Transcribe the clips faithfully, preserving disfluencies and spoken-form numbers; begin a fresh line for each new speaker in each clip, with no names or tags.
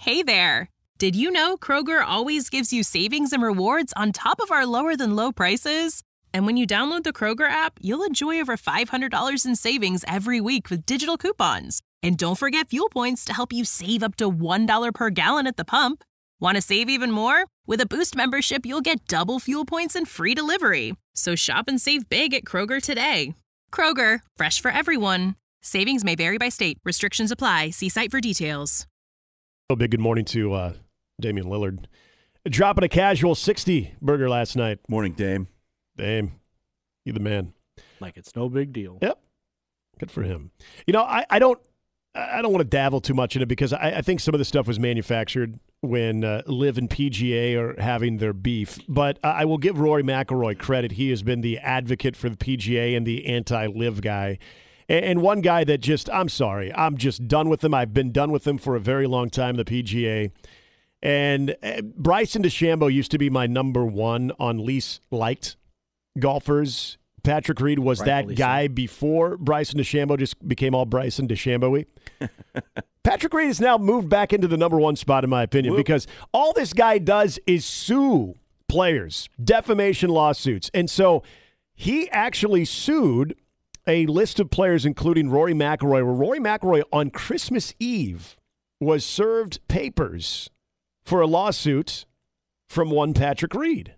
Hey there! Did you know Kroger always gives you savings and rewards on top of our lower-than-low prices? And when you download the Kroger app, you'll enjoy over five hundred dollars in savings every week with digital coupons. And don't forget fuel points to help you save up to one dollar per gallon at the pump. Want to save even more? With a Boost membership, you'll get double fuel points and free delivery. So shop and save big at Kroger today. Kroger, fresh for everyone. Savings may vary by state. Restrictions apply. See site for details.
A big good morning to uh, Damian Lillard. Dropping a casual sixty burger last night.
Morning, Dame.
Dame, you the man.
Like it's no big deal.
Yep. Good for him. You know, I, I don't I don't want to dabble too much in it because I, I think some of the stuff was manufactured when uh, Liv and P G A are having their beef. But I will give Rory McIlroy credit. He has been the advocate for the P G A and the anti-Liv guy. And, and one guy that just, I'm sorry, I'm just done with him. I've been done with him for a very long time, the P G A. And uh, Bryson DeChambeau used to be my number one on least liked golfers. Patrick Reed was Rightfully that guy so. Before Bryson DeChambeau just became all Bryson DeChambeau-y. Patrick Reed has now moved back into the number one spot, in my opinion, Whoop. because all this guy does is sue players, defamation lawsuits. And so he actually sued a list of players, including Rory McIlroy, where Rory McIlroy on Christmas Eve was served papers for a lawsuit from one Patrick Reed.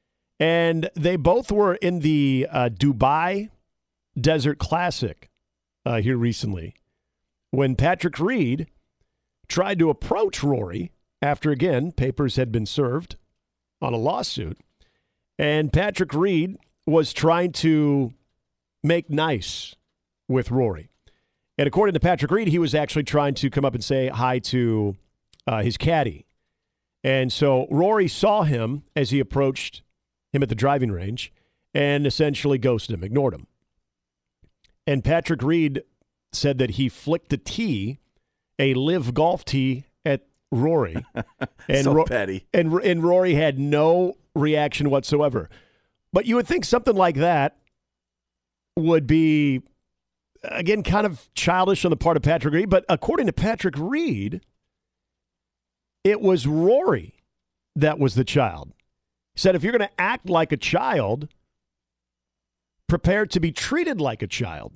And they both were in the uh, Dubai Desert Classic uh, here recently when Patrick Reed tried to approach Rory after, again, papers had been served on a lawsuit. And Patrick Reed was trying to make nice with Rory. And according to Patrick Reed, he was actually trying to come up and say hi to uh, his caddy. And so Rory saw him as he approached him at the driving range and essentially ghosted him, ignored him. And Patrick Reed said that he flicked a tee, a live golf tee at Rory. And
so
Ro-
petty.
And, and Rory had no reaction whatsoever. But you would think something like that would be, again, kind of childish on the part of Patrick Reed. But according to Patrick Reed, it was Rory that was the child. He said, if you're going to act like a child, prepare to be treated like a child.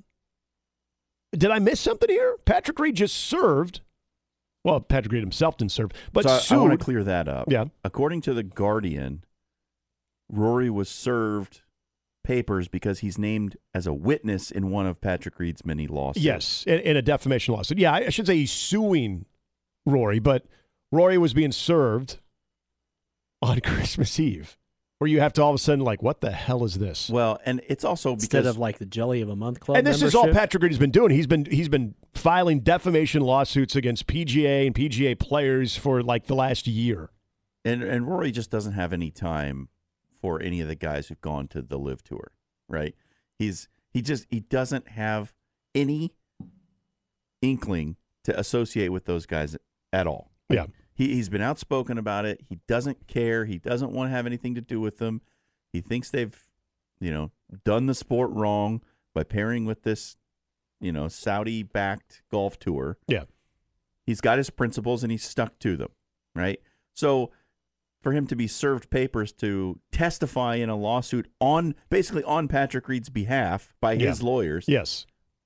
Did I miss something here? Patrick Reed just served. Well, Patrick Reed himself didn't serve, but
so
sued.
I, I want to clear that up.
Yeah.
According to The Guardian, Rory was served papers because he's named as a witness in one of Patrick Reed's many lawsuits.
Yes, in, in a defamation lawsuit. Yeah, I should say he's suing Rory, but Rory was being served on Christmas Eve, where you have to all of a sudden, like, what the hell is this?
Well, and it's also because
instead of like the Jelly of a Month Club
and this
membership.
is all Patrick Reed has been doing. He's been he's been filing defamation lawsuits against P G A and P G A players for like the last year.
And and Rory just doesn't have any time for any of the guys who've gone to the Live Tour, right? He's he just he doesn't have any inkling to associate with those guys at all.
Yeah.
He, he's been outspoken about it. He doesn't care. He doesn't want to have anything to do with them. He thinks they've, you know, done the sport wrong by pairing with this, you know, Saudi-backed golf tour.
Yeah.
He's got his principles, and he's stuck to them, right? So for him to be served papers to testify in a lawsuit on, basically on Patrick Reed's behalf by his
yeah.
lawyers.
Yes.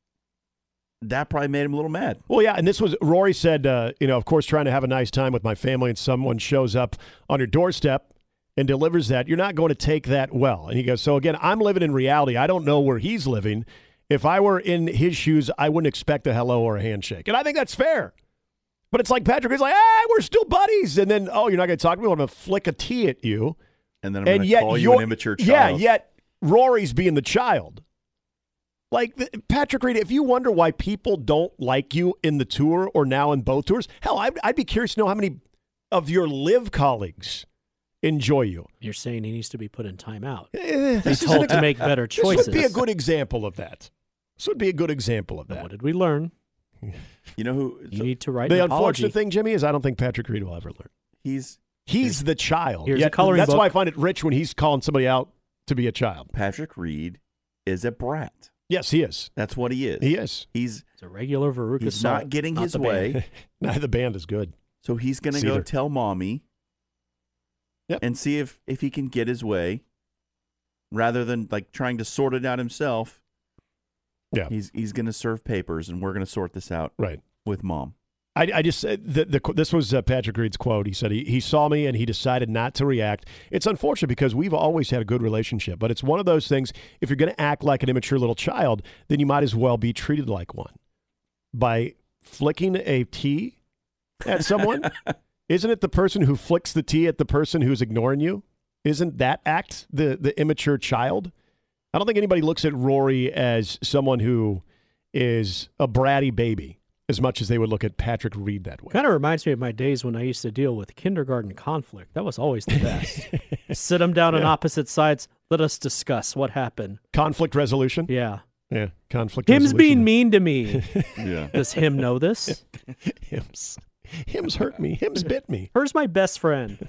That probably made him a little mad.
Well, yeah, and this was, Rory said, uh, you know, of course, trying to have a nice time with my family, and someone shows up on your doorstep and delivers that, you're not going to take that well. And he goes, so again, I'm living in reality. I don't know where he's living. If I were in his shoes, I wouldn't expect a hello or a handshake. And I think that's fair. But it's like Patrick is like, ah, we're still buddies. And then, oh, you're not going to talk to me? I'm going to flick a tee at you.
And then I'm going to call you an immature child.
Yeah, yet Rory's being the child. Like, Patrick Reed, if you wonder why people don't like you in the tour or now in both tours, hell, I'd, I'd be curious to know how many of your live colleagues enjoy you.
You're saying he needs to be put in timeout.
Eh,
He's told to make better choices.
This would be a good example of that. This would be a good example of that.
What did we learn?
You know who?
You
so
need to write
the
an
unfortunate
apology.
thing, Jimmy, is I don't think Patrick Reed will ever learn.
He's
He's the child.
Here's
Yet,
a coloring
that's
book.
why I find it rich when he's calling somebody out to be a child.
Patrick Reed is a brat.
Yes, he is.
That's what he is.
He is.
He's
It's a regular Veruca
he's
Salt,
not getting
not
his
the
way.
band.
Nah, the band is good.
So he's going to go
Cedar.
tell mommy
Yep.
and see if, if he can get his way rather than like trying to sort it out himself.
Yeah.
He's he's going to serve papers, and we're going to sort this out
Right.
with mom.
I, I just said the, the this was uh, Patrick Reed's quote. He said he, he saw me and he decided not to react. It's unfortunate because we've always had a good relationship, but it's one of those things. If you're going to act like an immature little child, then you might as well be treated like one by flicking a T at someone. Isn't it the person who flicks the T at the person who's ignoring you? Isn't that act the the immature child? I don't think anybody looks at Rory as someone who is a bratty baby as much as they would look at Patrick Reed that way.
Kind of reminds me of my days when I used to deal with kindergarten conflict. That was always the best. Sit them down on
Yeah.
opposite sides. Let us discuss what happened.
Conflict resolution?
Yeah.
Yeah, conflict
Him's
resolution.
being mean to me.
Yeah.
Does him know this?
Hims. Hims hurt me. Hims bit me.
Her's my best friend.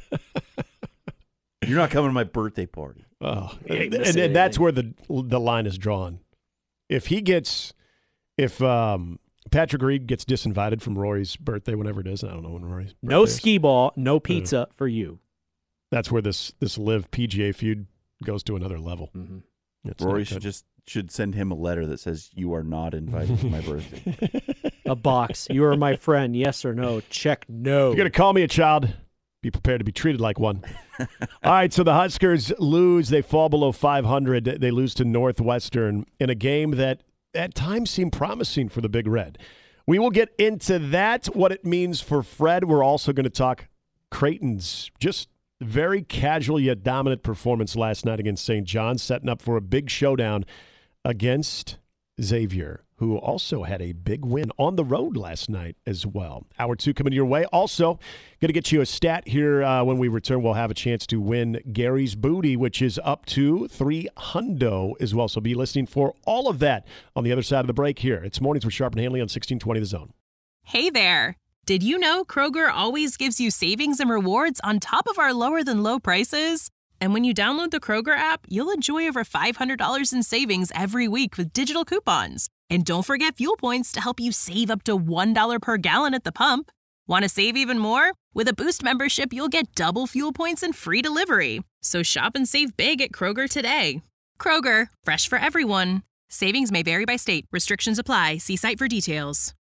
You're not coming to my birthday party.
Oh,
He ain't
and,
missing
and that's
anything.
where the the line is drawn. If he gets, if um, Patrick Reed gets disinvited from Rory's birthday, whenever it is, I don't know when Rory's
No
birthday is,
skee ball, no pizza for you.
that's where this this live P G A feud goes to another level.
Mm-hmm.
It's
Rory
not
should
good.
just should send him a letter that says you are not invited to my birthday.
A box. You are my friend. Yes or no? Check no.
If you're going to call me a child, be prepared to be treated like one. All right, so the Huskers lose. They fall below five hundred. They lose to Northwestern in a game that at times seemed promising for the Big Red. We will get into that, what it means for Fred. We're also going to talk Creighton's just very casual yet dominant performance last night against Saint John, setting up for a big showdown against Xavier, who also had a big win on the road last night as well. Hour two coming your way. Also, going to get you a stat here uh, when we return. We'll have a chance to win Gary's Booty, which is up to three hundo as well. So be listening for all of that on the other side of the break here. It's Mornings with Sharp and Hanley on sixteen twenty The Zone.
Hey there! Did you know Kroger always gives you savings and rewards on top of our lower-than-low prices? And when you download the Kroger app, you'll enjoy over five hundred dollars in savings every week with digital coupons. And don't forget fuel points to help you save up to one dollar per gallon at the pump. Want to save even more? With a Boost membership, you'll get double fuel points and free delivery. So shop and save big at Kroger today. Kroger, fresh for everyone. Savings may vary by state. Restrictions apply. See site for details.